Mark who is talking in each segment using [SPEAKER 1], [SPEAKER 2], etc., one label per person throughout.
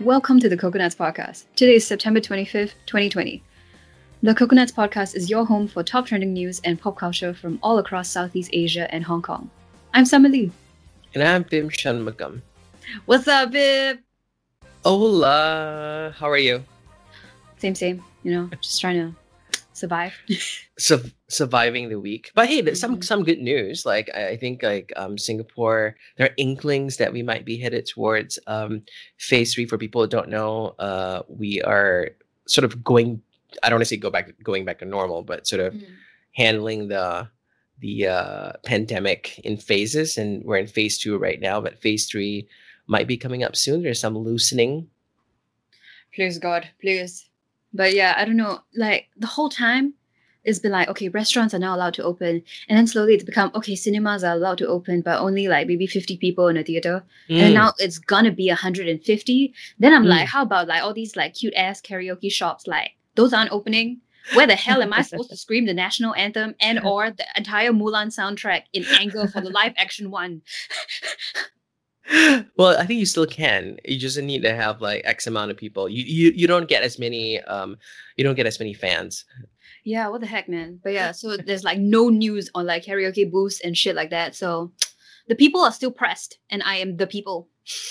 [SPEAKER 1] Welcome to the Coconuts Podcast. Today is September 25th, 2020. The Coconuts Podcast is your home for top trending news and pop culture from all across Southeast Asia and Hong Kong. I'm Summer Lee.
[SPEAKER 2] And I'm Bim Shanmugam.
[SPEAKER 1] What's up, Bib?
[SPEAKER 2] Hola! How are you?
[SPEAKER 1] Same. Just trying to survive.
[SPEAKER 2] Surviving the week. But hey, there's some good news. I think Singapore, there are inklings that we might be headed towards phase 3. For people who don't know, we are sort of going, I don't want to say going back to normal, but sort of handling the pandemic in phases, and we're in phase 2 right now, but phase 3 might be coming up soon. There's some loosening.
[SPEAKER 1] Please God, please. But yeah, I don't know, like the whole time it's been like, okay, restaurants are now allowed to open, and then slowly it's become, okay, cinemas are allowed to open, but only like maybe 50 people in a theater, and now it's gonna be 150. Then I'm like, how about like all these like cute ass karaoke shops, like those aren't opening? Where the hell am I supposed to scream the national anthem and or the entire Mulan soundtrack in anger for the live action one?
[SPEAKER 2] Well, I think you still can. You just need to have like X amount of people. You don't get as many fans.
[SPEAKER 1] Yeah, what the heck, man. But yeah, so there's like no news on like karaoke booths and shit like that. So the people are still pressed, and I am the people.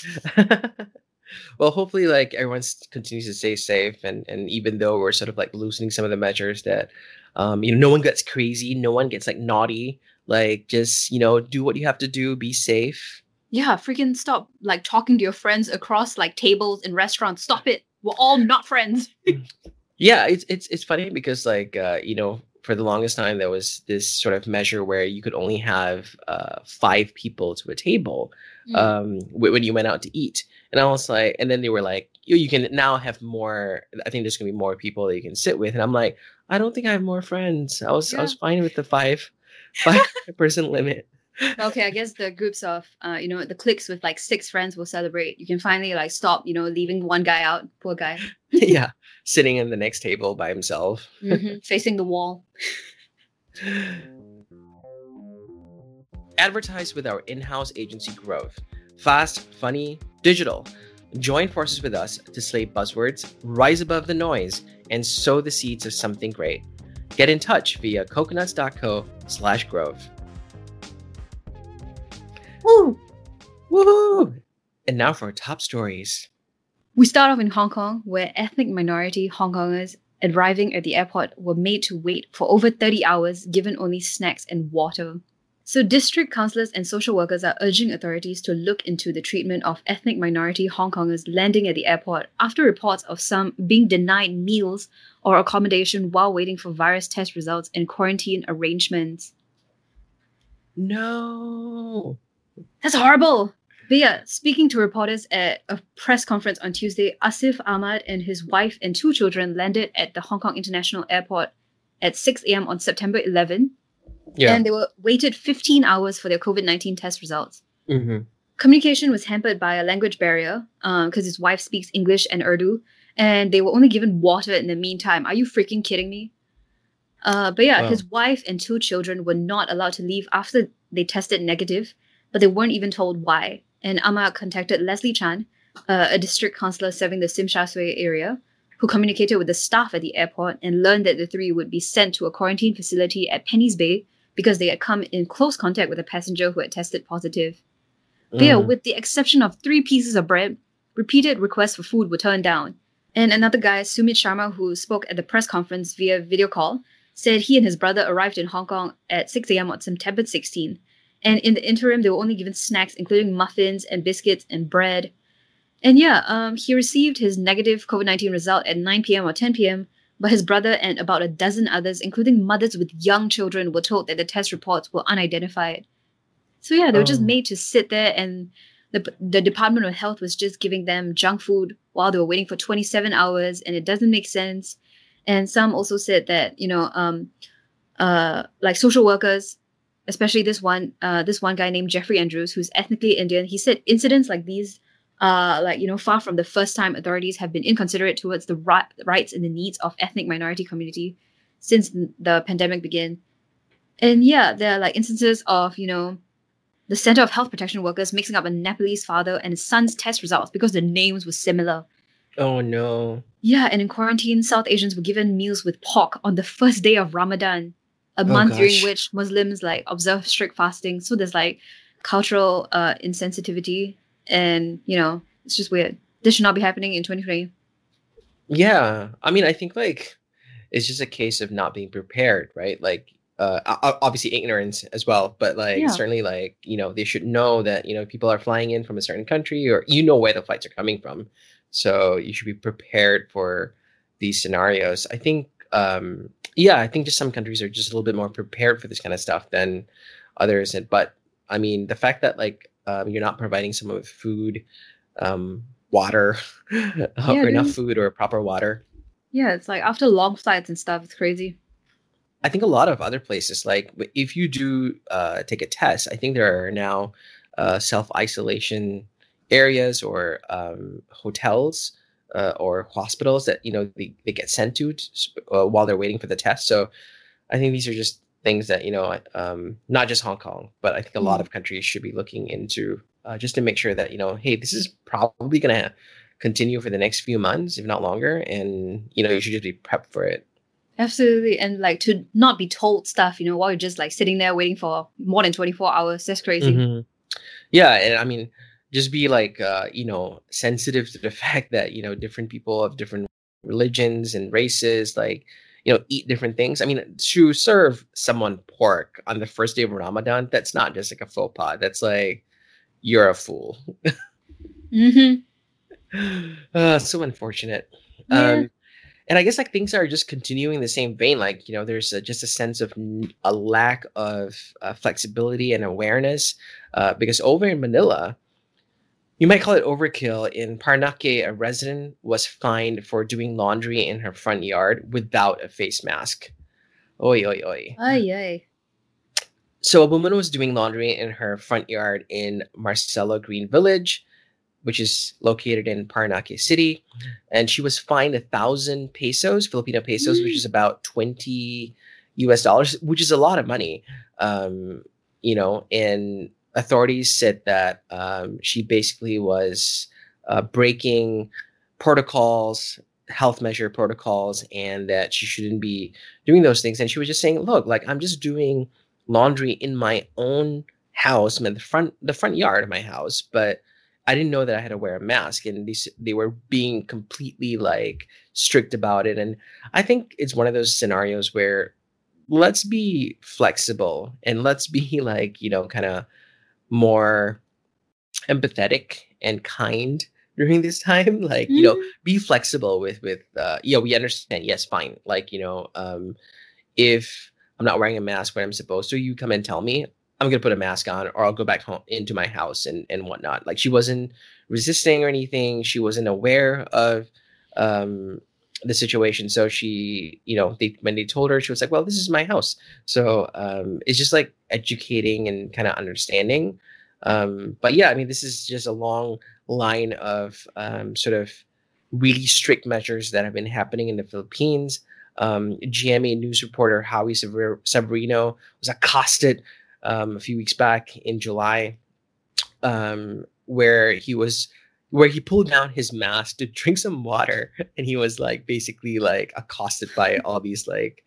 [SPEAKER 2] Well, hopefully like everyone continues to stay safe, and even though we're sort of like loosening some of the measures, that no one gets crazy, no one gets like naughty, like just do what you have to do, be safe.
[SPEAKER 1] Yeah, freaking stop like talking to your friends across like tables in restaurants. Stop it. We're all not friends.
[SPEAKER 2] Yeah, it's funny because like for the longest time there was this sort of measure where you could only have 5 people to a table when you went out to eat. And I was like, and then they were like, you can now have more. I think there's gonna be more people that you can sit with. And I'm like, I don't think I have more friends. I was fine with the 5 person limit.
[SPEAKER 1] Okay, I guess the groups of the cliques with like 6 friends will celebrate. You can finally like stop leaving one guy out. Poor guy.
[SPEAKER 2] Yeah, sitting in the next table by himself,
[SPEAKER 1] facing the wall.
[SPEAKER 2] Advertise with our in-house agency Growth. Fast, funny, digital. Join forces with us to slay buzzwords, rise above the noise, and sow the seeds of something great. Get in touch via coconuts.co/growth.
[SPEAKER 1] Woo!
[SPEAKER 2] Woohoo! And now for our top stories.
[SPEAKER 1] We start off in Hong Kong, where ethnic minority Hong Kongers arriving at the airport were made to wait for over 30 hours, given only snacks and water. So district councillors and social workers are urging authorities to look into the treatment of ethnic minority Hong Kongers landing at the airport after reports of some being denied meals or accommodation while waiting for virus test results and quarantine arrangements.
[SPEAKER 2] No.
[SPEAKER 1] That's horrible. But yeah, speaking to reporters at a press conference on Tuesday, Asif Ahmad and his wife and 2 children landed at the Hong Kong International Airport at 6 a.m. on September 11. Yeah. And they were waited 15 hours for their COVID-19 test results. Communication was hampered by a language barrier because his wife speaks English and Urdu, and they were only given water in the meantime. Are you freaking kidding me? But yeah, his wife and 2 children were not allowed to leave after they tested negative, but they weren't even told why. And Ahmad contacted Leslie Chan, a district councillor serving the Tsim Sha Tsui area, who communicated with the staff at the airport and learned that the 3 would be sent to a quarantine facility at Penny's Bay because they had come in close contact with a passenger who had tested positive. There, with the exception of 3 pieces of bread, repeated requests for food were turned down. And another guy, Sumit Sharma, who spoke at the press conference via video call, said he and his brother arrived in Hong Kong at 6 a.m. on September 16. And in the interim, they were only given snacks, including muffins and biscuits and bread. And yeah, he received his negative COVID-19 result at 9 p.m. or 10 p.m., but his brother and about a dozen others, including mothers with young children, were told that the test reports were unidentified. So yeah, they were just made to sit there, and the Department of Health was just giving them junk food while they were waiting for 27 hours, and it doesn't make sense. And some also said that, like social workers, especially this one guy named Jeffrey Andrews, who's ethnically Indian, he said incidents like these, far from the first time authorities have been inconsiderate towards the rights and the needs of ethnic minority community since the pandemic began. And yeah, there are like instances of, the Center of Health Protection Workers mixing up a Nepalese father and his son's test results because the names were similar.
[SPEAKER 2] Oh no.
[SPEAKER 1] Yeah, and in quarantine, South Asians were given meals with pork on the first day of Ramadan, a
[SPEAKER 2] Oh
[SPEAKER 1] month during
[SPEAKER 2] gosh.
[SPEAKER 1] which Muslims like observe strict fasting. So there's like cultural insensitivity, and it's just weird. This should not be happening in 2020.
[SPEAKER 2] Yeah. I mean, I think like it's just a case of not being prepared, right? Like obviously ignorance as well, but like
[SPEAKER 1] Yeah.
[SPEAKER 2] certainly like, they should know that, people are flying in from a certain country or where the flights are coming from. So you should be prepared for these scenarios. I think yeah, I think just some countries are just a little bit more prepared for this kind of stuff than others. But I mean, the fact that like you're not providing someone with food, water,
[SPEAKER 1] Yeah,
[SPEAKER 2] or enough
[SPEAKER 1] dude.
[SPEAKER 2] food or proper water.
[SPEAKER 1] Yeah, it's like after long flights and stuff, it's crazy.
[SPEAKER 2] I think a lot of other places, like if you do take a test, I think there are now self isolation areas or hotels or hospitals that they get sent to while they're waiting for the test. So I think these are just things that not just Hong Kong, but I think a lot
[SPEAKER 1] Mm.
[SPEAKER 2] of countries should be looking into just to make sure that hey, this is probably going to continue for the next few months, if not longer, and you should just be prepped for it.
[SPEAKER 1] Absolutely. And like to not be told stuff, while you're just like sitting there waiting for more than 24 hours. That's crazy.
[SPEAKER 2] Hmm. Yeah, and I mean, just be like, sensitive to the fact that different people of different religions and races, like, eat different things. I mean, to serve someone pork on the first day of Ramadan, that's not just like a faux pas. That's like you're a fool.
[SPEAKER 1] Mm-hmm.
[SPEAKER 2] So unfortunate.
[SPEAKER 1] Yeah.
[SPEAKER 2] And I guess like things are just continuing the same vein. Like there's just a sense of a lack of flexibility and awareness because over in Manila, you might call it overkill. In Paranaque, a resident was fined for doing laundry in her front yard without a face mask. Oi, oi, oi.
[SPEAKER 1] Ay, ay.
[SPEAKER 2] So a woman was doing laundry in her front yard in Marcelo Green Village, which is located in Paranaque City, and she was fined 1,000 pesos, Filipino pesos, which is about 20 US dollars, which is a lot of money. And authorities said that she basically was breaking protocols, health measure protocols, and that she shouldn't be doing those things. And she was just saying, "Look, like I'm just doing laundry in my own house, I mean, the front yard of my house, but." I didn't know that I had to wear a mask, and they were being completely like strict about it. And I think it's one of those scenarios where let's be flexible and let's be like kind of more empathetic and kind during this time. Like
[SPEAKER 1] Mm.
[SPEAKER 2] be flexible with we understand. Yes, fine. Like if I'm not wearing a mask when I'm supposed to, you come and tell me. I'm gonna put a mask on, or I'll go back home into my house and whatnot. Like she wasn't resisting or anything. She wasn't aware of um, the situation. So she, when they told her, she was like, "Well, this is my house." So it's just like educating and kind of understanding. But yeah, I mean, this is just a long line of sort of really strict measures that have been happening in the Philippines. GMA news reporter Howie Severino was accosted a few weeks back in July, where he pulled down his mask to drink some water, and he was like basically like accosted by all these like,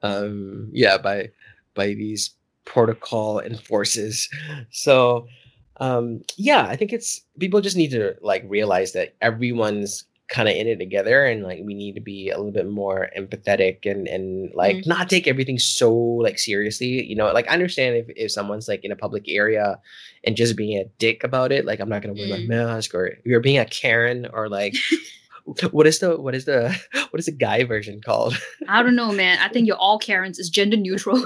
[SPEAKER 2] by these protocol enforcers. So yeah, I think it's people just need to like realize that everyone's kind of in it together, and like we need to be a little bit more empathetic and like
[SPEAKER 1] Mm.
[SPEAKER 2] not take everything so like seriously. Like I understand if someone's like in a public area and just being a dick about it, like I'm not gonna wear my
[SPEAKER 1] Mm.
[SPEAKER 2] mask, or if you're being a Karen, or like what is the what is the guy version called?
[SPEAKER 1] I don't know, man. I think you're all Karens is gender neutral.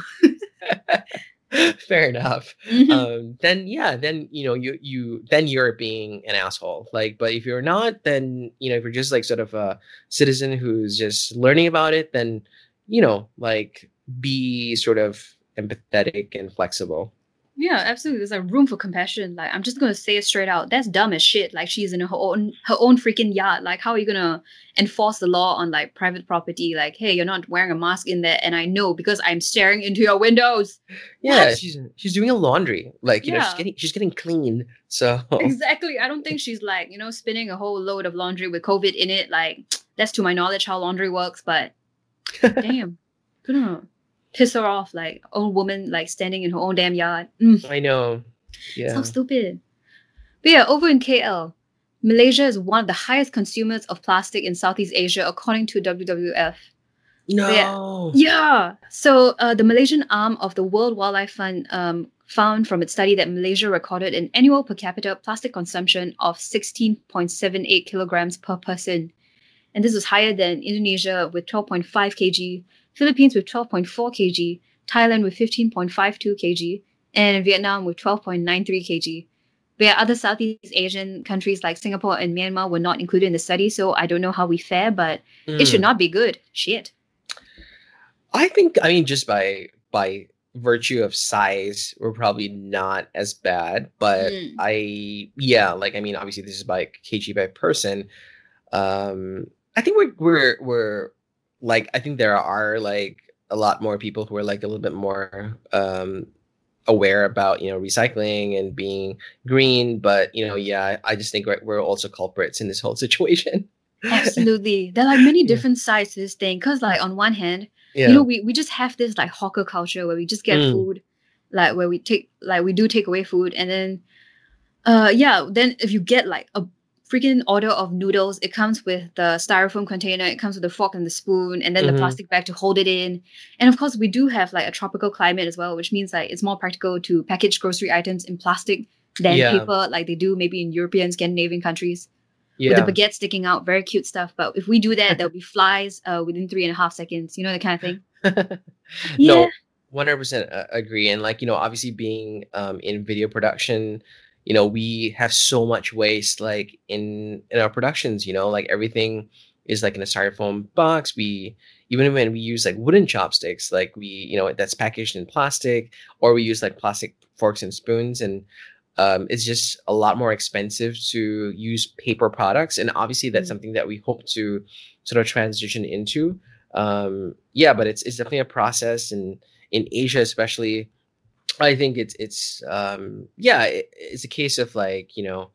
[SPEAKER 2] Fair enough.
[SPEAKER 1] Hmm.
[SPEAKER 2] Then yeah, then then you're being an asshole. Like, but if you're not, then if you're just like sort of a citizen who's just learning about it, then like be sort of empathetic and flexible.
[SPEAKER 1] Yeah, absolutely. There's a room for compassion. Like, I'm just gonna say it straight out. That's dumb as shit. Like, she's in her own freaking yard. Like, how are you gonna enforce the law on like private property? Like, hey, you're not wearing a mask in there, and I know because I'm staring into your windows.
[SPEAKER 2] Yeah,
[SPEAKER 1] What?
[SPEAKER 2] she's doing a laundry. Like,
[SPEAKER 1] Yeah,
[SPEAKER 2] she's getting clean. So
[SPEAKER 1] exactly. I don't think she's like, spinning a whole load of laundry with COVID in it. Like, that's to my knowledge how laundry works. But damn, gonna piss her off. Like, own woman, like standing in her own damn yard.
[SPEAKER 2] I know.
[SPEAKER 1] So
[SPEAKER 2] Yeah.
[SPEAKER 1] stupid. But yeah, over in KL, Malaysia is one of the highest consumers of plastic in Southeast Asia, according to WWF. But yeah,
[SPEAKER 2] No.
[SPEAKER 1] yeah. So the Malaysian arm of the World Wildlife Fund found from its study that Malaysia recorded an annual per capita plastic consumption of 16.78 kilograms per person. And this was higher than Indonesia with 12.5 kg, Philippines with 12.4 kg, Thailand with 15.52 kg, and Vietnam with 12.93 kg. But yeah, other Southeast Asian countries like Singapore and Myanmar were not included in the study, so I don't know how we fare, but it should
[SPEAKER 2] Mm.
[SPEAKER 1] not be good. Shit.
[SPEAKER 2] I think, I mean, just by virtue of size, we're probably not as bad. But
[SPEAKER 1] Mm.
[SPEAKER 2] yeah, like, I mean, obviously this is by kg by person. I think we're like, I think there are like a lot more people who are like a little bit more aware about, recycling and being green. But yeah, I just think we're also culprits in this whole situation.
[SPEAKER 1] Absolutely. There are like many
[SPEAKER 2] Yeah.
[SPEAKER 1] different sides to this thing. Cause like on one hand,
[SPEAKER 2] Yeah.
[SPEAKER 1] we just have this like hawker culture where we just get
[SPEAKER 2] Mm.
[SPEAKER 1] food, like where we do take away food. And then yeah, then if you get like a freaking order of noodles, it comes with the styrofoam container, it comes with the fork and the spoon, and then the
[SPEAKER 2] Hmm.
[SPEAKER 1] plastic bag to hold it in. And of course, we do have like a tropical climate as well, which means like it's more practical to package grocery items in plastic than
[SPEAKER 2] Yeah.
[SPEAKER 1] paper, like they do maybe in European, Scandinavian countries with the
[SPEAKER 2] Yeah.
[SPEAKER 1] baguette sticking out, very cute stuff. But if we do that, there'll be flies within 3.5 seconds, that kind of thing. Yeah.
[SPEAKER 2] No, 100% agree. And like, obviously being in video production, we have so much waste like in our productions, like everything is like in a styrofoam box. We even when we use like wooden chopsticks, like that's packaged in plastic, or we use like plastic forks and spoons, and it's just a lot more expensive to use paper products. And obviously that's
[SPEAKER 1] Mm.
[SPEAKER 2] something that we hope to sort of transition into. Yeah, but it's definitely a process, and in Asia especially, I think yeah, it's a case of like,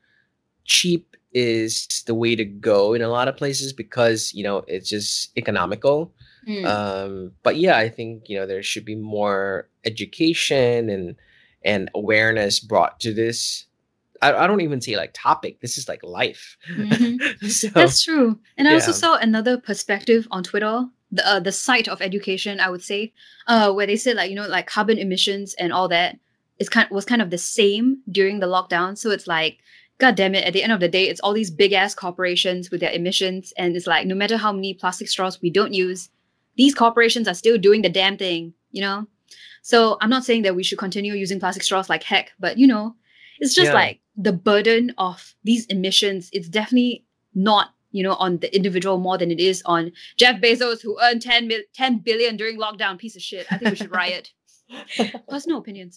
[SPEAKER 2] cheap is the way to go in a lot of places because it's just economical.
[SPEAKER 1] Mm.
[SPEAKER 2] But yeah, I think there should be more education and awareness brought to this. I don't even say like topic, this is like life.
[SPEAKER 1] Hmm.
[SPEAKER 2] So
[SPEAKER 1] That's true. And I also
[SPEAKER 2] yeah.
[SPEAKER 1] saw another perspective on Twitter, the site of education, I would say, where they said like like carbon emissions and all that was kind of the same during the lockdown. So it's like, God damn it! At the end of the day, it's all these big ass corporations with their emissions, and it's like no matter how many plastic straws we don't use, these corporations are still doing the damn thing. So I'm not saying that we should continue using plastic straws like heck, but it's just
[SPEAKER 2] Yeah.
[SPEAKER 1] like the burden of these emissions. It's definitely not, on the individual more than it is on Jeff Bezos, who earned 10 billion during lockdown. Piece of shit. I think we should riot. Personal opinions.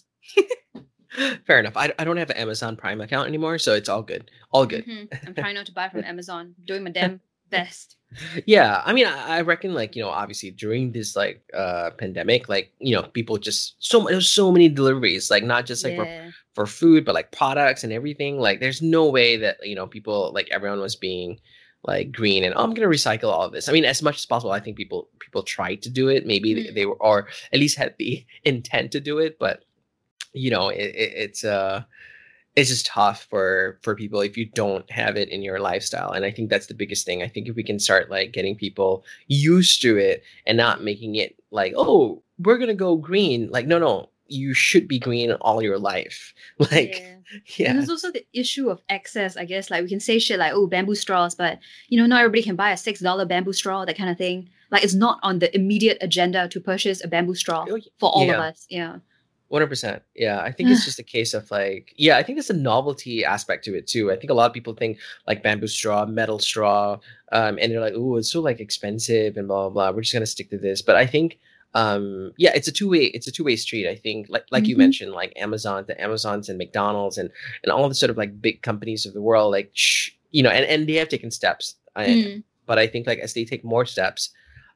[SPEAKER 2] Fair enough. I don't have an Amazon Prime account anymore, so it's all good. All good.
[SPEAKER 1] I'm trying not to buy from Amazon. Doing my damn best.
[SPEAKER 2] Yeah, I mean, I reckon like obviously during this like pandemic, like people just there's so many deliveries, like not just like
[SPEAKER 1] Yeah.
[SPEAKER 2] for food, but like products and everything. Like there's no way that people, like everyone was being like green and, oh, I'm gonna recycle all of this. I mean, as much as possible, I think people tried to do it. Maybe
[SPEAKER 1] Mm.
[SPEAKER 2] they were, or at least had the intent to do it, but it's just tough for people if you don't have it in your lifestyle. And I think that's the biggest thing. I think if we can start like getting people used to it and not making it like, oh, we're gonna go green, like, no, you should be green all your life. Like,
[SPEAKER 1] Yeah. And
[SPEAKER 2] yeah.
[SPEAKER 1] there's also the issue of access, I guess. Like we can say shit like, oh, bamboo straws, but not everybody can buy a $6 bamboo straw, that kind of thing. Like it's not on the immediate agenda to purchase a bamboo straw
[SPEAKER 2] Oh,
[SPEAKER 1] for all of
[SPEAKER 2] yeah.
[SPEAKER 1] us. Yeah.
[SPEAKER 2] 100%. Yeah, I think it's just a case of like, yeah, I think there's a novelty aspect to it too. I think a lot of people think like bamboo straw, metal straw, and they're like, oh, it's so like expensive and blah blah blah. We're just gonna stick to this. But I think yeah, it's a two-way street. I think, like you mentioned, like the Amazons and McDonald's and all the sort of like big companies of the world, like and they have taken steps. But I think like as they take more steps,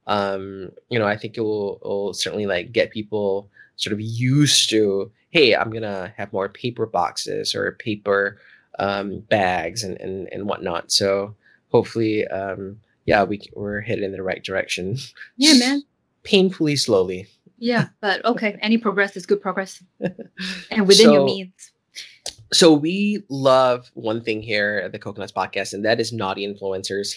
[SPEAKER 2] I think it will certainly like get people sort of used to, hey, I'm gonna have more paper boxes or paper bags and whatnot. So hopefully, yeah, we're headed in the right direction.
[SPEAKER 1] Yeah, man.
[SPEAKER 2] Painfully slowly.
[SPEAKER 1] Yeah, but okay. Any progress is good progress, and within your means.
[SPEAKER 2] So we love one thing here at the Coconuts Podcast, and that is naughty influencers.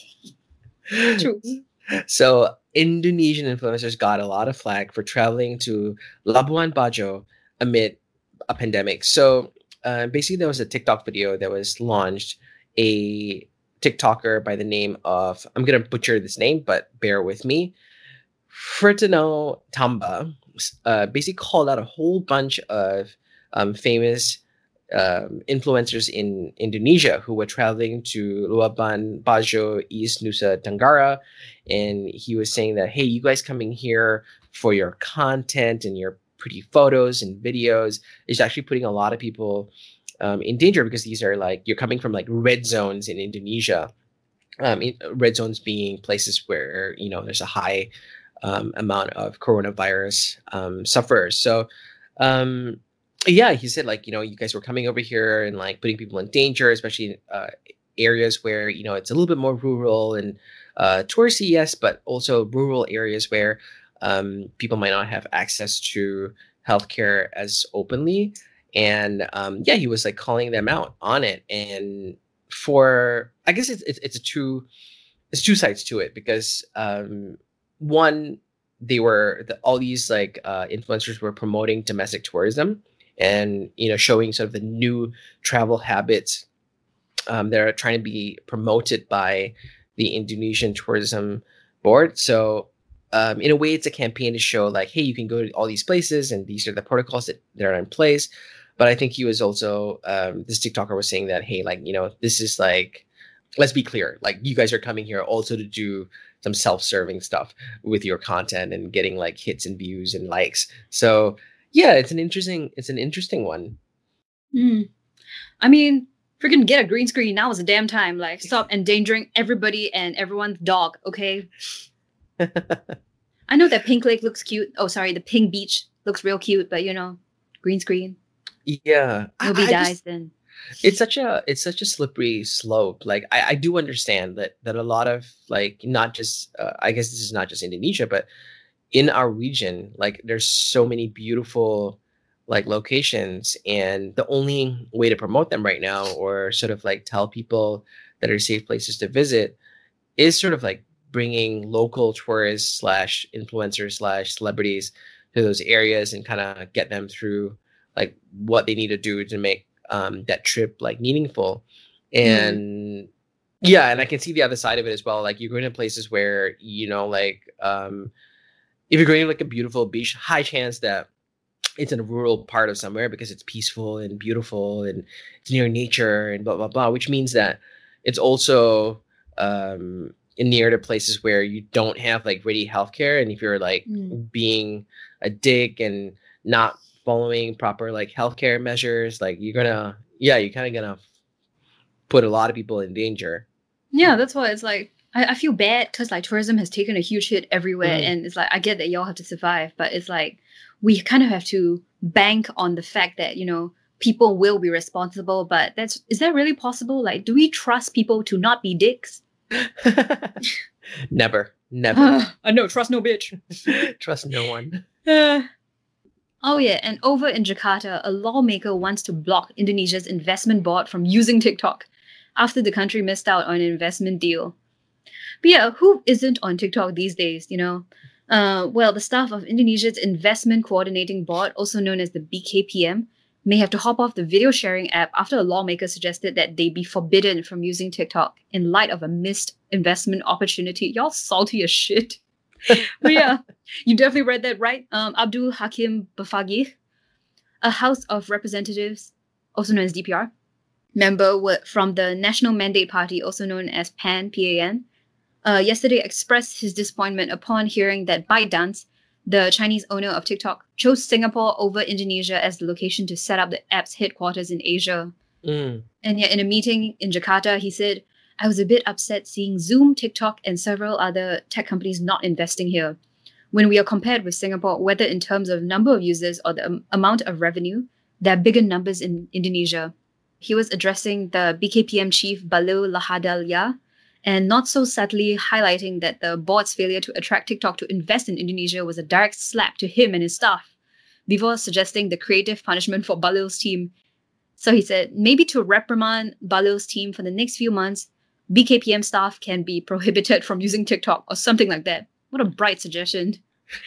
[SPEAKER 1] True.
[SPEAKER 2] So Indonesian influencers got a lot of flack for traveling to Labuan Bajo amid a pandemic. So basically, there was a TikTok video that was launched. A TikToker by the name of, I'm gonna butcher this name, but bear with me, Ferdinand Tamba, basically called out a whole bunch of famous influencers in Indonesia who were traveling to Labuan Bajo, East Nusa Tenggara, and he was saying that, hey, you guys coming here for your content and your pretty photos and videos is actually putting a lot of people in danger, because these are like, you're coming from like red zones in Indonesia. Red zones being places where there's a high amount of coronavirus sufferers. So yeah, he said like, you guys were coming over here and like putting people in danger, especially in areas where it's a little bit more rural and touristy, yes, but also rural areas where people might not have access to healthcare as openly. And yeah, he was like calling them out on it. And for, I guess it's two sides to it, because one, all these like influencers were promoting domestic tourism and showing sort of the new travel habits that are trying to be promoted by the Indonesian Tourism Board. So in a way, it's a campaign to show like, hey, you can go to all these places and these are the protocols that are in place. But I think he was also, this TikToker was saying that, hey, like, this is like, let's be clear, like you guys are coming here also to do some self-serving stuff with your content and getting like hits and views and likes. So yeah, it's an interesting one.
[SPEAKER 1] I mean, freaking get a green screen. Now is the damn time. Like, stop endangering everybody and everyone's dog, okay? I know that Pink Lake looks cute. Oh, sorry, the Pink Beach looks real cute, but green screen.
[SPEAKER 2] Yeah.
[SPEAKER 1] Nobody dies then.
[SPEAKER 2] It's such a slippery slope. Like I do understand that a lot of like, not just I guess this is not just Indonesia, but in our region, like there's so many beautiful like locations, and the only way to promote them right now, or sort of like tell people that are safe places to visit, is sort of like bringing local tourists / influencers / celebrities to those areas and kind of get them through like what they need to do to make that trip like meaningful. And yeah, and I can see the other side of it as well. Like you're going to places where like if you're going to like a beautiful beach, high chance that it's in a rural part of somewhere because it's peaceful and beautiful and it's near nature and blah blah blah, which means that it's also near to places where you don't have like ready healthcare. And if you're like being a dick and not following proper like healthcare measures, like you're kind of gonna put a lot of people in danger.
[SPEAKER 1] Yeah, that's why it's like I feel bad, because like tourism has taken a huge hit everywhere, and it's like I get that y'all have to survive, but it's like we kind of have to bank on the fact that people will be responsible. But is that really possible? Like, do we trust people to not be dicks?
[SPEAKER 2] Never.
[SPEAKER 1] I know, trust no bitch.
[SPEAKER 2] Trust no one.
[SPEAKER 1] Oh yeah, and over in Jakarta, a lawmaker wants to block Indonesia's investment board from using TikTok after the country missed out on an investment deal. But yeah, who isn't on TikTok these days, Well, the staff of Indonesia's Investment Coordinating Board, also known as the BKPM, may have to hop off the video sharing app after a lawmaker suggested that they be forbidden from using TikTok in light of a missed investment opportunity. Y'all salty as shit. But yeah, you definitely read that right. Abdul Hakim Bafagih, a House of Representatives, also known as DPR, member from the National Mandate Party, also known as PAN, yesterday expressed his disappointment upon hearing that ByteDance, the Chinese owner of TikTok, chose Singapore over Indonesia as the location to set up the app's headquarters in Asia.
[SPEAKER 2] Mm.
[SPEAKER 1] And yet, in a meeting in Jakarta, he said, I was a bit upset seeing Zoom, TikTok, and several other tech companies not investing here. When we are compared with Singapore, whether in terms of number of users or the amount of revenue, there are bigger numbers in Indonesia. He was addressing the BKPM chief Bahlil Lahadalia, and not so subtly highlighting that the board's failure to attract TikTok to invest in Indonesia was a direct slap to him and his staff, before suggesting the creative punishment for Bahlil's team. So he said, maybe to reprimand Bahlil's team for the next few months, BKPM staff can be prohibited from using TikTok or something like that. What a bright suggestion.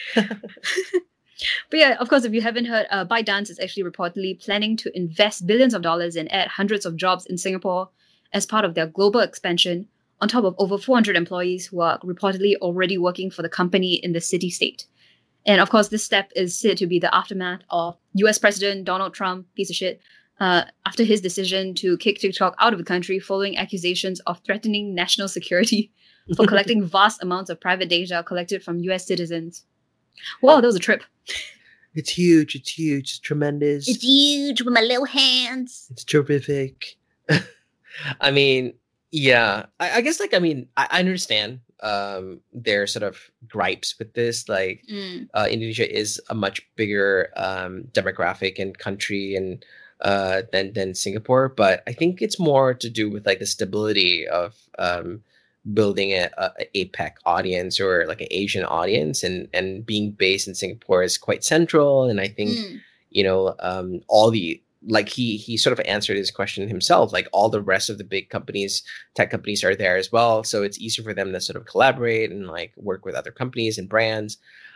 [SPEAKER 1] But yeah, of course, if you haven't heard, ByteDance is actually reportedly planning to invest billions of dollars and add hundreds of jobs in Singapore as part of their global expansion, on top of over 400 employees who are reportedly already working for the company in the city-state. And of course, this step is said to be the aftermath of US President Donald Trump, piece of shit, after his decision to kick TikTok out of the country following accusations of threatening national security for collecting vast amounts of private data collected from US citizens. Wow, that was a trip.
[SPEAKER 2] It's huge. It's tremendous.
[SPEAKER 1] It's huge with my little hands.
[SPEAKER 2] It's terrific. I mean, yeah. I guess, like, I mean, I understand their sort of gripes with this. Like, Indonesia is a much bigger demographic and country and than Singapore, but I think it's more to do with like the stability of building a APEC audience or like an Asian audience, and being based in Singapore is quite central. And I think all the, like, he sort of answered his question himself, like all the rest of the big companies, tech companies, are there as well, so it's easier for them to sort of collaborate and like work with other companies and brands.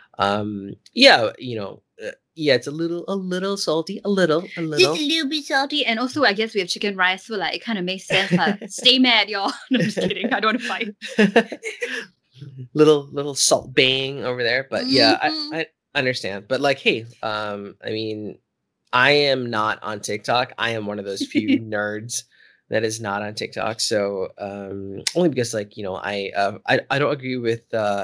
[SPEAKER 2] It's a little salty, a little.
[SPEAKER 1] Just a little bit salty, and also I guess we have chicken rice, so like it kind of makes sense. Stay mad, y'all. No, I'm just kidding. I don't want to fight.
[SPEAKER 2] little salt bang over there, but yeah, I understand. But like, hey, I mean, I am not on TikTok. I am one of those few nerds that is not on TikTok. So only because, like, I don't agree with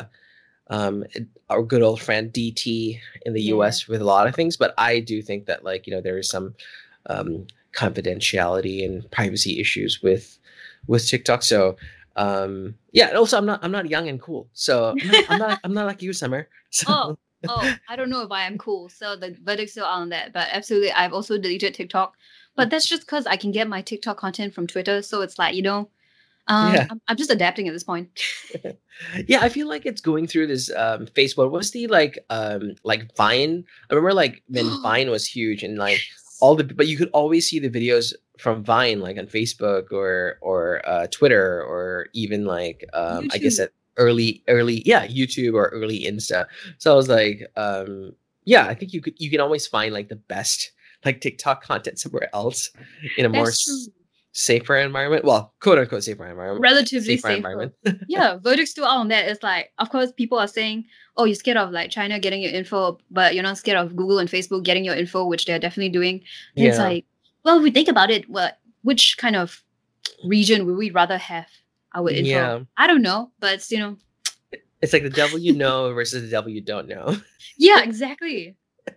[SPEAKER 2] our good old friend DT in the US with a lot of things, but I do think that, like, there is some confidentiality and privacy issues with TikTok. So and also I'm not young and cool, so I'm not like you, Summer. So.
[SPEAKER 1] Oh, I don't know if I am cool, so the verdict's still on that. But absolutely, I've also deleted TikTok, but that's just because I can get my TikTok content from Twitter. So it's like, I'm just adapting at this point.
[SPEAKER 2] Yeah, I feel like it's going through this phase. What was the like Vine? I remember like when Vine was huge, and like but you could always see the videos from Vine like on Facebook or Twitter, or even like I guess at early YouTube or early Insta. So I was like, I think you can always find like the best like TikTok content somewhere else in a more safer environment. Well, quote unquote safer environment.
[SPEAKER 1] Relatively safer environment. Yeah, verdict's still out on that. It's like, of course, people are saying, oh, you're scared of like China getting your info, but you're not scared of Google and Facebook getting your info, which they're definitely doing. And it's like, well, if we think about it, which kind of region would we rather have our info? Yeah. I don't know, but
[SPEAKER 2] it's like the devil you know versus the devil you don't know.
[SPEAKER 1] Yeah, exactly.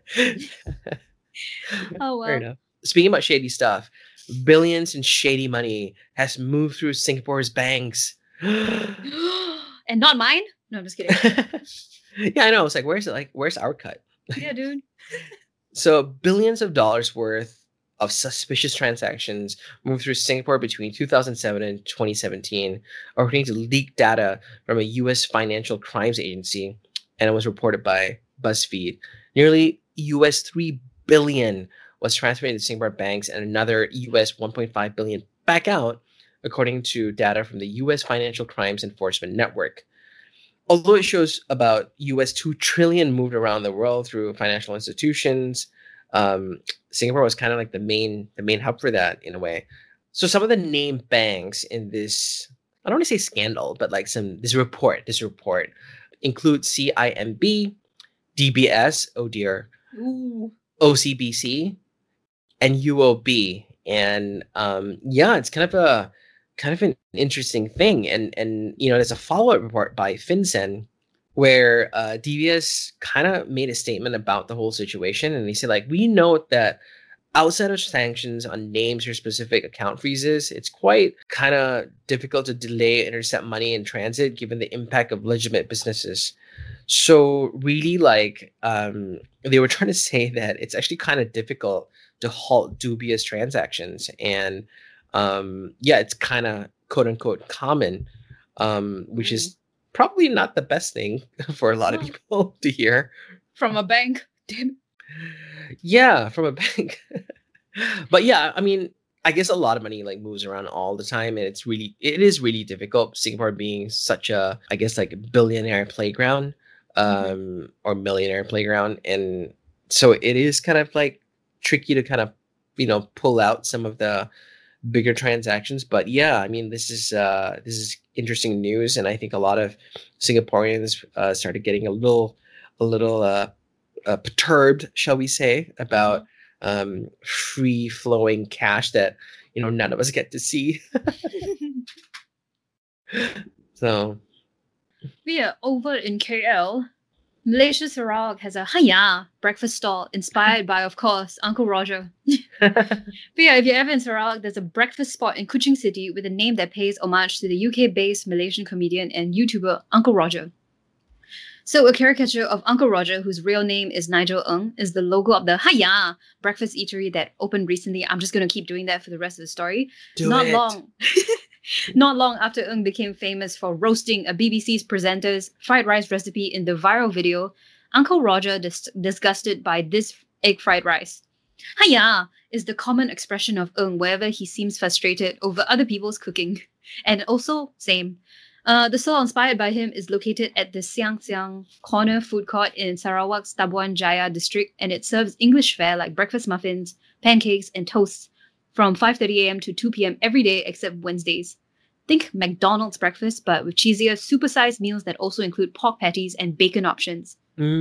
[SPEAKER 1] Oh, well.
[SPEAKER 2] Fair enough. Speaking about shady stuff, billions in shady money has moved through Singapore's banks.
[SPEAKER 1] And not mine? No, I'm just kidding.
[SPEAKER 2] Yeah, I know. It's like, where's our cut?
[SPEAKER 1] Yeah, dude.
[SPEAKER 2] So billions of dollars worth of suspicious transactions moved through Singapore between 2007 and 2017, according to leaked data from a U.S. financial crimes agency, and it was reported by BuzzFeed. Nearly $3 billion was transferred into Singapore banks, and another $1.5 billion back out, according to data from the U.S. Financial Crimes Enforcement Network. Although it shows about $2 trillion moved around the world through financial institutions, Singapore was kind of like the main hub for that in a way. So some of the named banks in this, I don't want to say scandal, but like this report include CIMB, DBS, oh dear, OCBC, and UOB. And it's kind of an interesting thing. And there's a follow-up report by FinCEN where DBS kind of made a statement about the whole situation, and they said like, we know that outside of sanctions on names or specific account freezes, it's quite kind of difficult to delay and intercept money in transit given the impact of legitimate businesses. So really, like, they were trying to say that it's actually kind of difficult to halt dubious transactions, and yeah, it's kind of quote unquote common, which is probably not the best thing for a lot of people to hear.
[SPEAKER 1] From a bank. Damn.
[SPEAKER 2] Yeah, from a bank. But yeah, I mean, I guess a lot of money like moves around all the time, and it is really difficult. Singapore being such a, I guess, like a billionaire playground, or millionaire playground, and so it is kind of like tricky to kind of, pull out some of the bigger transactions. But yeah, I mean, this is interesting news, and I think a lot of Singaporeans started getting a little perturbed, shall we say, about free flowing cash that none of us get to see. So
[SPEAKER 1] Yeah, over in KL, Malaysia Sarawak has a Haya breakfast stall inspired by, of course, Uncle Roger. But yeah, if you're ever in Sarawak, there's a breakfast spot in Kuching City with a name that pays homage to the UK-based Malaysian comedian and YouTuber Uncle Roger. So a caricature of Uncle Roger, whose real name is Nigel Ng, is the logo of the Haya breakfast eatery that opened recently. I'm just going to keep doing that for the rest of the story. Not long after Ng became famous for roasting a BBC's presenter's fried rice recipe in the viral video, Uncle Roger, disgusted by this egg fried rice. Haya is the common expression of Ng wherever he seems frustrated over other people's cooking. And also, same. The stall inspired by him is located at the Siang Siang Corner Food Court in Sarawak's Tabuan Jaya district, and it serves English fare like breakfast muffins, pancakes, and toasts from 5:30 a.m. to 2 p.m. every day except Wednesdays. Think McDonald's breakfast, but with cheesier, supersized meals that also include pork patties and bacon options.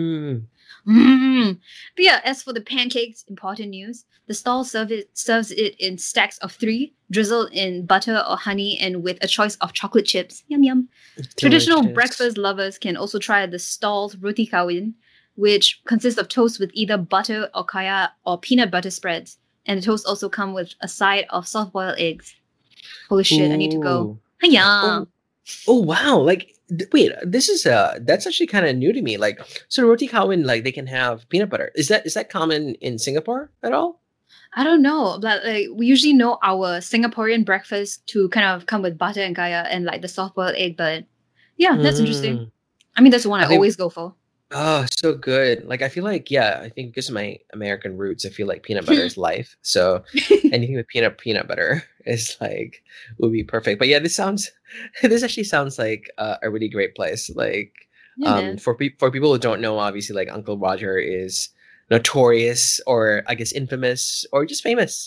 [SPEAKER 1] But yeah, as for the pancakes, important news. The stall serves it in stacks of 3, drizzled in butter or honey and with a choice of chocolate chips. Yum yum.
[SPEAKER 2] Delicious.
[SPEAKER 1] Traditional breakfast lovers can also try the stall's roti kawin, which consists of toast with either butter or kaya or peanut butter spreads. And the toast also come with a side of soft-boiled eggs. Holy shit, I need to go. Hiya!
[SPEAKER 2] Oh wow! Like, wait, this is that's actually kind of new to me. Like, so roti kawin, like they can have peanut butter. Is that common in Singapore at all?
[SPEAKER 1] I don't know, but like we usually know our Singaporean breakfast to kind of come with butter and kaya and like the soft-boiled egg. But yeah, that's interesting. I mean, that's the one I always go for.
[SPEAKER 2] Oh, so good. Like, I feel like, yeah, I think because of my American roots, I feel like peanut butter is life. So anything with peanut butter is like, would be perfect. But yeah, this actually sounds like a really great place. Like, for people who don't know, obviously, like Uncle Roger is notorious, or I guess infamous, or just famous,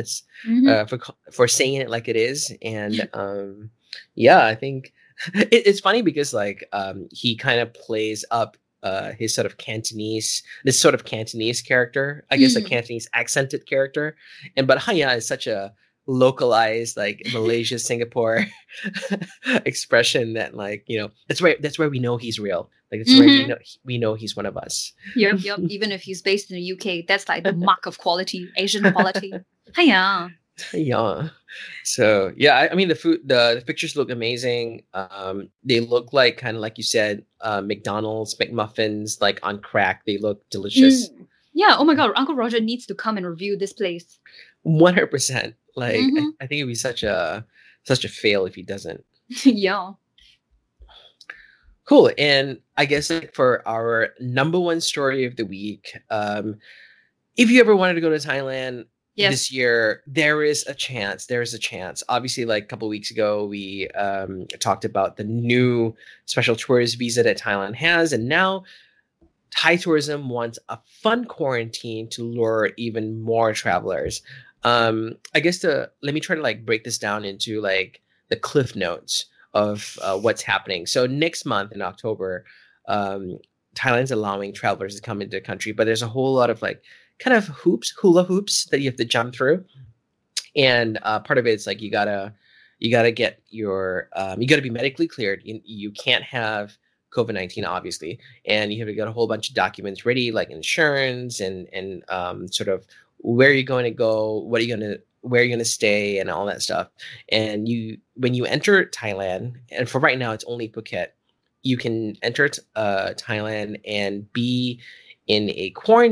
[SPEAKER 2] for saying it like it is. And yeah, I think it's funny because like he kind of plays up his sort of Cantonese character, I guess, a Cantonese accented character, but Haya is such a localized like Malaysia, Singapore expression that like that's where we know he's real. Like that's where we know he's one of us.
[SPEAKER 1] Yep. Even if he's based in the UK, that's like the mark of quality, Asian quality. Hiya.
[SPEAKER 2] Yeah. So yeah, I mean the pictures look amazing. They look like kind of like you said, McDonald's McMuffins, like on crack. They look delicious.
[SPEAKER 1] Yeah. Oh my god, Uncle Roger needs to come and review this place.
[SPEAKER 2] 100%. Like I think it'd be such a fail if he doesn't.
[SPEAKER 1] Yeah.
[SPEAKER 2] Cool. And I guess like for our number one story of the week, if you ever wanted to go to Thailand. Yes. This year, there is a chance. Obviously, like a couple of weeks ago, we talked about the new special tourist visa that Thailand has. And now Thai tourism wants a fun quarantine to lure even more travelers. I guess let me try to like break this down into like the cliff notes of what's happening. So next month in October, Thailand's allowing travelers to come into the country, but there's a whole lot of like kind of hula hoops that you have to jump through, and part of it's like you gotta get your you gotta be medically cleared. You can't have COVID-19, obviously, and you have to get a whole bunch of documents ready, like insurance and sort of where you're going to go, what are you going to where you're going to stay, and all that stuff. And when you enter Thailand, and for right now it's only Phuket, you can enter Thailand and be in a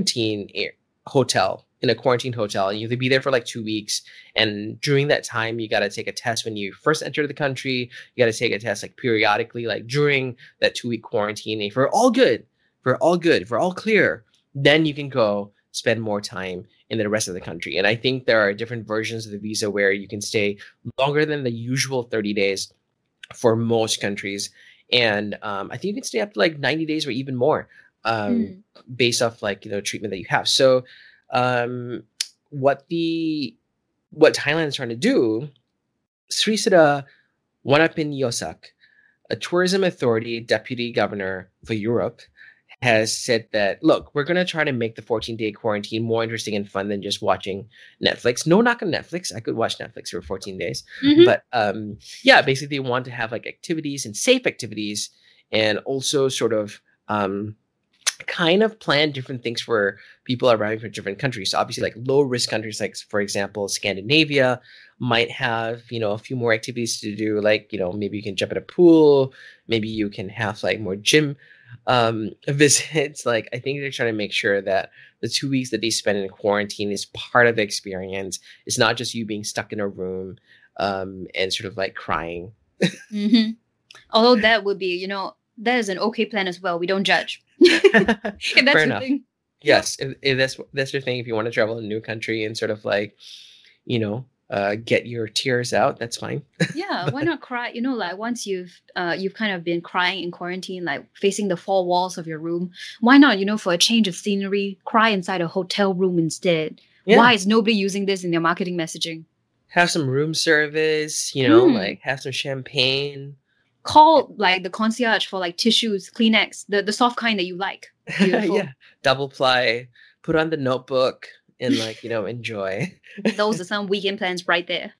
[SPEAKER 2] hotel, in a quarantine hotel, and you have to be there for like 2 weeks. And during that time, you got to take a test when you first enter the country. You got to take a test like periodically, like during that 2 week quarantine. And if we're all good, if we're all clear, then you can go spend more time in the rest of the country. And I think there are different versions of the visa where you can stay longer than the usual 30 days for most countries. And I think you can stay up to like 90 days or even more, based off like, treatment that you have. So what Thailand is trying to do, Sri Sudha Wanapin Yosak, a tourism authority deputy governor for Europe, has said that, look, we're going to try to make the 14-day quarantine more interesting and fun than just watching Netflix. No knock on Netflix. I could watch Netflix for 14 days. But yeah, basically they want to have like activities and safe activities, and also sort of kind of plan different things for people arriving from different countries. So obviously like low risk countries, like for example, Scandinavia might have, a few more activities to do. Like, maybe you can jump in a pool. Maybe you can have like more gym visits. Like, I think they're trying to make sure that the 2 weeks that they spend in quarantine is part of the experience. It's not just you being stuck in a room, and sort of like crying.
[SPEAKER 1] Although that would be, that is an okay plan as well. We don't judge. If that's
[SPEAKER 2] Fair
[SPEAKER 1] your
[SPEAKER 2] enough.
[SPEAKER 1] thing.
[SPEAKER 2] Yes, if that's your thing. If you want to travel to a new country and sort of like, get your tears out, that's fine.
[SPEAKER 1] Yeah, why not cry? Like once you've kind of been crying in quarantine, like facing the four walls of your room, why not, for a change of scenery, cry inside a hotel room instead?
[SPEAKER 2] Yeah.
[SPEAKER 1] Why is nobody using this in their marketing messaging?
[SPEAKER 2] Have some room service, like have some champagne.
[SPEAKER 1] Call like the concierge for like tissues, Kleenex, the soft kind that you like. Beautiful.
[SPEAKER 2] Yeah, double ply, put on the notebook and like, enjoy.
[SPEAKER 1] Those are some weekend plans right there.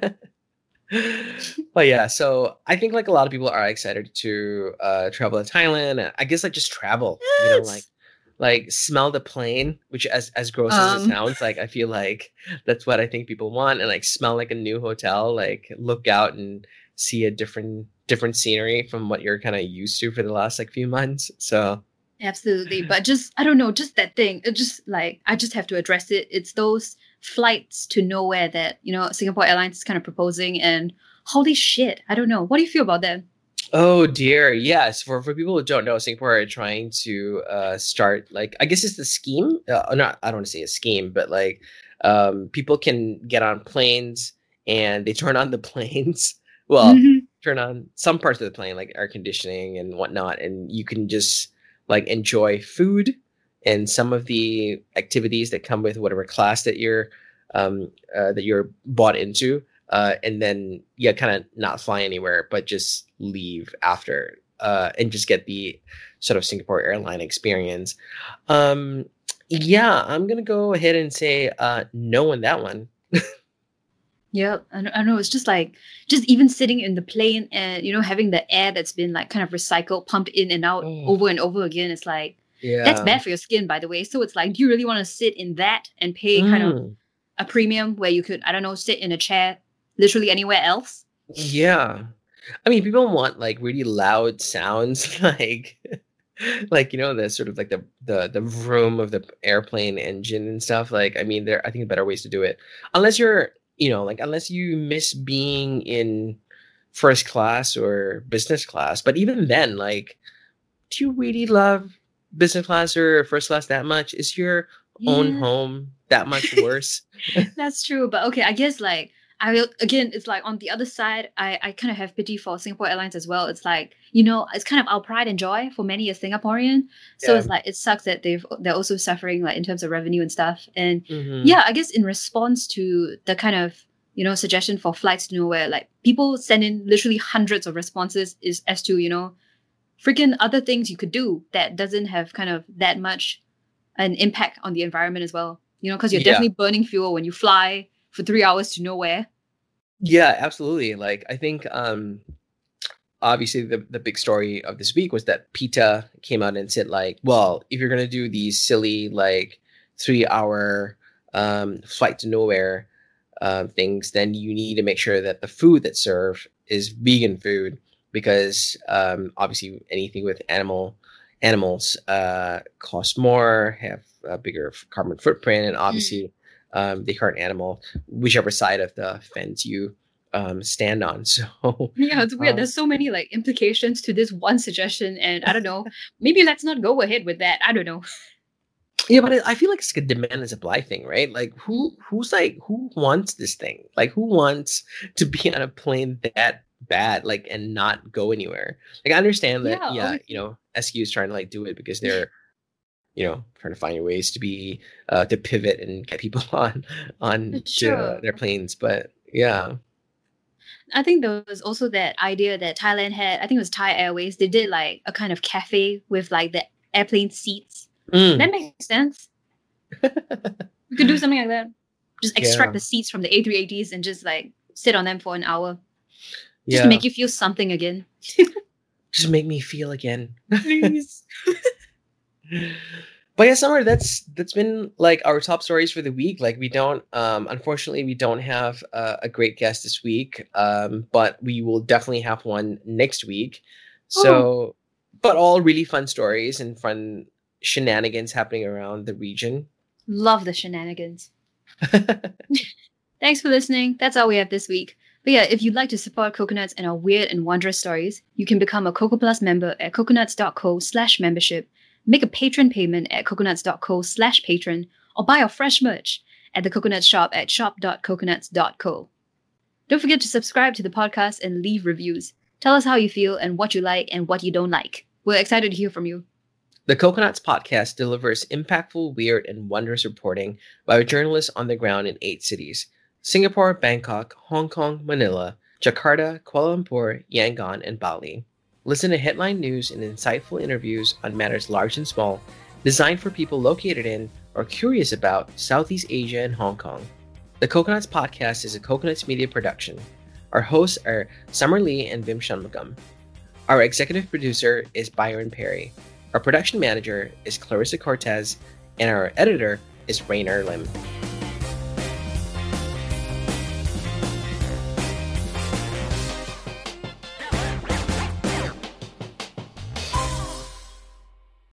[SPEAKER 2] But yeah, so I think like a lot of people are excited to travel to Thailand. I guess like just travel, like smell the plane, which as gross as it sounds, like I feel like that's what I think people want. And like smell like a new hotel, like look out and see a different scenery from what you're kind of used to for the last like few months. So
[SPEAKER 1] absolutely. But just, I don't know, just that thing. It just like, I just have to address it. It's those flights to nowhere that, Singapore Airlines is kind of proposing, and holy shit, I don't know. What do you feel about that?
[SPEAKER 2] Oh dear. Yes. For people who don't know, Singapore are trying to start, like, I guess it's the scheme. Not, I don't want to say a scheme, but like people can get on planes and they turn on the planes. Well, turn on some parts of the plane, like air conditioning and whatnot, and you can just like enjoy food and some of the activities that come with whatever class that you're bought into, and then kind of not fly anywhere, but just leave after, and just get the sort of Singapore airline experience. I'm gonna go ahead and say no on that one.
[SPEAKER 1] Yeah, I know. It's just like, just even sitting in the plane and, having the air that's been like kind of recycled, pumped in and out over and over again. It's like, that's bad for your skin, by the way. So it's like, do you really want to sit in that and pay kind of a premium where you could, I don't know, sit in a chair literally anywhere else?
[SPEAKER 2] Yeah. I mean, people want like really loud sounds, like the sort of like the vroom of the airplane engine and stuff. Like, I mean, I think better ways to do it. Unless you're, unless you miss being in first class or business class. But even then, like, do you really love business class or first class that much? Is your own home that much worse?
[SPEAKER 1] That's true. But okay, I guess like, it's like on the other side, I kind of have pity for Singapore Airlines as well. It's like, it's kind of our pride and joy for many a Singaporean. So it's like, it sucks that they're also suffering like in terms of revenue and stuff. And I guess in response to the kind of, suggestion for flights to nowhere, like people send in literally hundreds of responses as to, freaking other things you could do that doesn't have kind of that much an impact on the environment as well. Because you're definitely burning fuel when you fly for 3 hours to nowhere.
[SPEAKER 2] Yeah, absolutely. Like, I think obviously the big story of this week was that PETA came out and said like, well, if you're gonna do these silly like 3 hour flight to nowhere things, then you need to make sure that the food that's served is vegan food because obviously anything with animals cost more, have a bigger carbon footprint, and obviously they hurt animal, whichever side of the fence you stand on. So
[SPEAKER 1] yeah, it's weird. There's so many like implications to this one suggestion, and I don't know. Maybe let's not go ahead with that. I don't know.
[SPEAKER 2] Yeah, but I feel like it's a demand and supply thing, right? Like who wants this thing? Like who wants to be on a plane that bad, like, and not go anywhere? Like I understand that,
[SPEAKER 1] Yeah,
[SPEAKER 2] SQ is trying to like do it because they're trying to find ways to be to pivot and get people on
[SPEAKER 1] sure.
[SPEAKER 2] to their planes. But yeah.
[SPEAKER 1] I think there was also that idea that Thailand had, I think it was Thai Airways, they did like a kind of cafe with like the airplane seats. That makes sense. We could do something like that. Just extract the seats from the A380s and just like sit on them for an hour. Just to make you feel something again.
[SPEAKER 2] Just make me feel again.
[SPEAKER 1] Please.
[SPEAKER 2] But yeah, Summer, that's been like our top stories for the week. Like we don't, unfortunately, we don't have a great guest this week, but we will definitely have one next week. So, but all really fun stories and fun shenanigans happening around the region.
[SPEAKER 1] Love the shenanigans. Thanks for listening. That's all we have this week. But yeah, if you'd like to support Coconuts and our weird and wondrous stories, you can become a Coco Plus member at coconuts.co/membership. Make a patron payment at coconuts.co/patron, or buy our fresh merch at the Coconuts shop at shop.coconuts.co. Don't forget to subscribe to the podcast and leave reviews. Tell us how you feel and what you like and what you don't like. We're excited to hear from you.
[SPEAKER 2] The Coconuts podcast delivers impactful, weird, and wondrous reporting by journalists on the ground in 8 cities: Singapore, Bangkok, Hong Kong, Manila, Jakarta, Kuala Lumpur, Yangon, and Bali. Listen to headline news and insightful interviews on matters large and small, designed for people located in or curious about Southeast Asia and Hong Kong. The Coconuts podcast is a Coconuts Media production. Our hosts are Summer Lee and Vim Shanmugam. Our executive producer is Byron Perry. Our production manager is Clarissa Cortez, and our editor is Rainer Lim.